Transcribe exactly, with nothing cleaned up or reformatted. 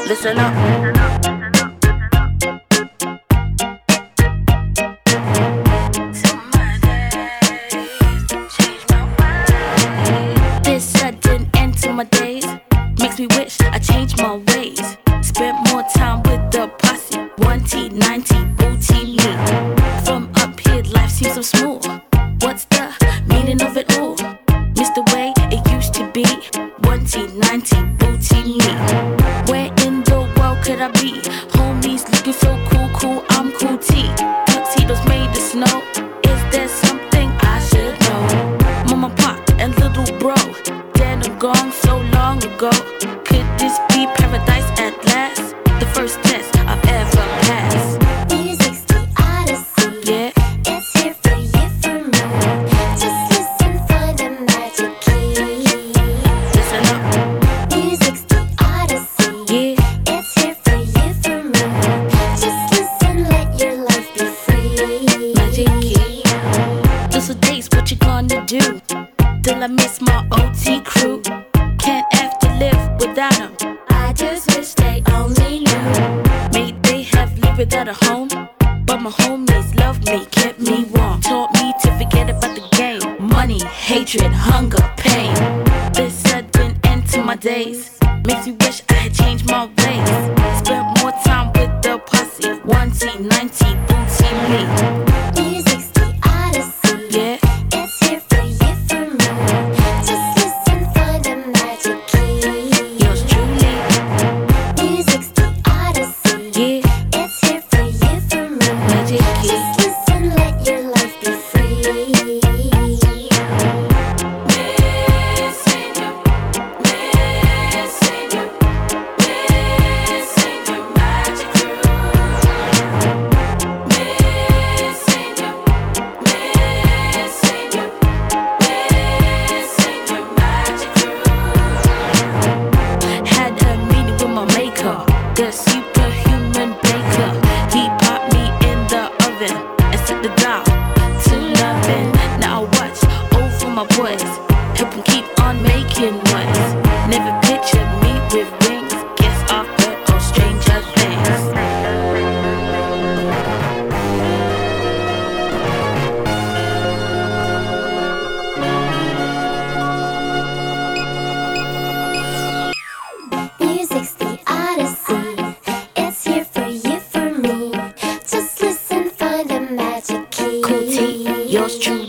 Listen up. This sudden end to my days makes me wish I changed my ways. Spent more time with the posse, one T, ninety, booty me. From up here, life seems so small. What's the meaning of it all? Miss the way it used to be, one T, ninety, booty me. Where in the world could I be? Homies looking so cool, cool, I'm cool T. Tuxedos made of snow. Is there something I should know? Mama, pop, and little bro, dead and gone so long ago. Could this be paradise at last? The first test I've ever passed. Music's the odyssey. Yeah. It's here for you, for me. Just listen for the magic key. Listen up. Music's the odyssey. Yeah. It's here for you, for me. Just listen, let your life be free. Magic key. Those are days, what you gonna do? Till I miss my O T crew. Can't have to live without them. I just wish they only knew. May they have lived without a home, but my homies loved me, kept me warm. Taught me to forget about the game. Money, hatred, hunger, pain. This sudden end to my days makes me wish I had changed my ways. Spent more time with the posse, one T, ninety, booty me. Music's the odyssey. Yeah. It's here for you, for me. Just listen for the magic key. Yours truly. Music's the odyssey. Yeah. It's here for you, for me. Magic key. Just listen, let your life be free. Missing you, missing you, missing your magic crew. Missing you, missing you, missing your magic crew. Had a meeting with my maker, the superhuman baker. He popped me in the oven and set the dial to loving. Now I watch over my boys, help 'em keep on making noise. Never pictured me with rings, guess I've heard all stranger things. Music's the odyssey. It's here for you, for me. Just listen for the magic key. Cool T, yours truly.